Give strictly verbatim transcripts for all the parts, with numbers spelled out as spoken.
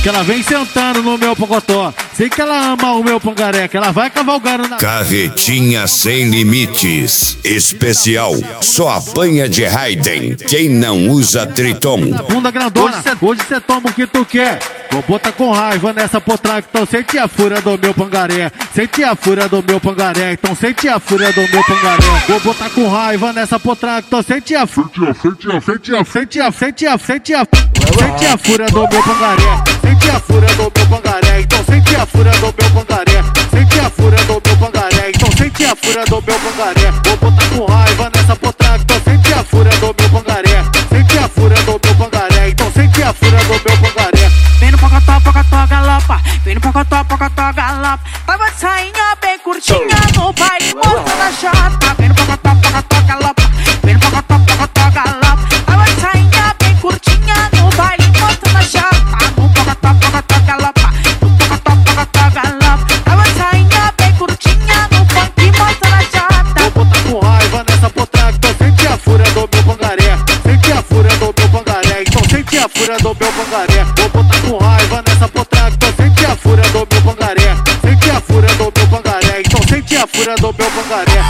que ela vem sentando no meu pocotó. Sei que ela ama o meu pangaré, que ela vai cavalgando na... Carretinha sem limites. Especial. Só apanha de Raiden quem não usa Triton. Bunda grandona, hoje cê toma o que tu quer. Vou botar com raiva nessa potranca, então sente a fúria do meu pangaré. Sente a fúria do meu pangaré, então sente a fúria do meu pangaré. Vou botar com raiva nessa potranca, então sente a fúria. Sente a, sente a, sente a, sente a, sente a, sente a fúria do meu pangaré. Sente a fúria do meu pangaré, então sente a fúria do meu pangaré. Sente a fúria do meu pangaré, então sente a fúria do meu pangaré. Vou botar com raiva nessa potranca, então sente a fúria do meu pangaré. Sente a fúria do meu pangaré, então sente a fúria do meu pangaré. Vem no pocotó, pocotó, galopa. Vem no pocotó, pocotó, galopa. Tava de sainha bem curtinha no baile, mostrando a chata. Vem no pocotó, pocotó, galopa. Vem no pocotó, pocotó, galopa. Tava de sainha bem curtinha no baile, mostrando a chata. No pocotó, pocotó, galopa. No pocotó, pocotó, galopa. Tava de sainha bem curtinha no funk, mostrando a chata. Vou botar com raiva nessa potranca, então sente a fúria do meu pangaré. Sente a fúria do meu pangaré, então sente a fúria do meu pangaré. Vou botar com raiva nessa potranca, então sente a fúria do meu pangaré. Sente a fúria do meu pangaré, então sente a fúria do meu pangaré.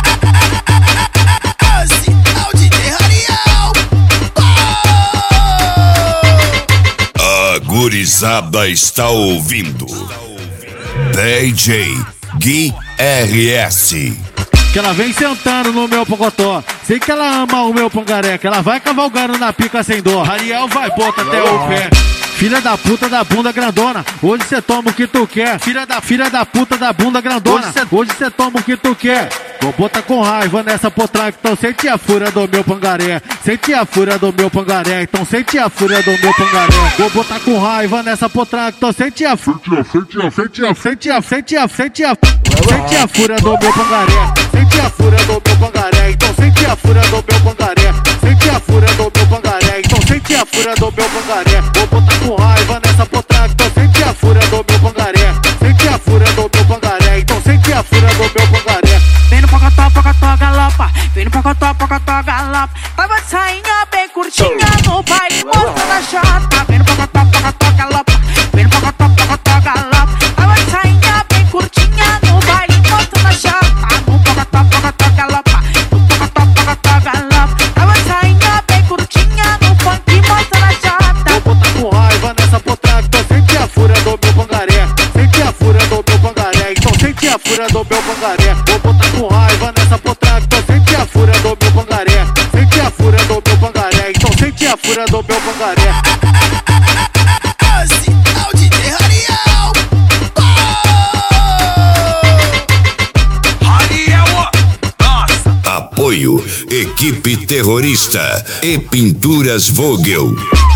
A gurizada está ouvindo D J Gui R S. Que ela vem sentando no meu pocotó. Sei que ela ama o meu pangaré, que ela vai cavalgando na pica sem dó. Ariel vai, bota até o pé. Filha da puta da bunda grandona, hoje cê toma o que tu quer. Filha da filha da puta da bunda grandona, hoje cê toma o que tu quer. Vou botar com raiva nessa potranca, então sente a fúria do meu pangaré. Sente a fúria do meu pangaré, então sente a fúria do meu pangaré. Vou botar com raiva nessa potranca, então sente a fúria. Sente a, sente a, sente a, sente a, sente a, sente a fúria do meu pangaré. Sente a fúria do meu pangaré, então sente a fúria do meu pangaré. Sente a fúria do meu pangaré, então sente a fúria do meu pangaré. Vou botar com raiva nessa potranca, então sente a fúria do meu pangaré. Sente a fúria do meu pangaré, então sente a fúria do meu pangaré. Vem no pocotó, pocotó, galopa. Vem no pocotó, pocotó, galopa. Tava de sainha bem curtinha no baile, mostrando a chata. Vem no pocotó, pocotó, galopa. Vem no pocotó, pocotó, galopa. Tava de sainha bem curtinha no baile, mostrando a chata. No pocotó, pocotó, galopa. No pocotó, pocotó, galopa. Tava de sainha bem curtinha no funk, mostrando a chata. Vou botar com raiva nessa potranca, então sente a fúria do meu pangaré. Sente a fúria do meu pangaré, então sente a fúria do meu pangaré. Vou botar com raiva nessa potranca, então sente a fúria do meu pangaré. Sente a fúria do meu pangaré, então sente a fúria do meu pangaré. Apoio Equipe Terrorista e Pinturas Vogel.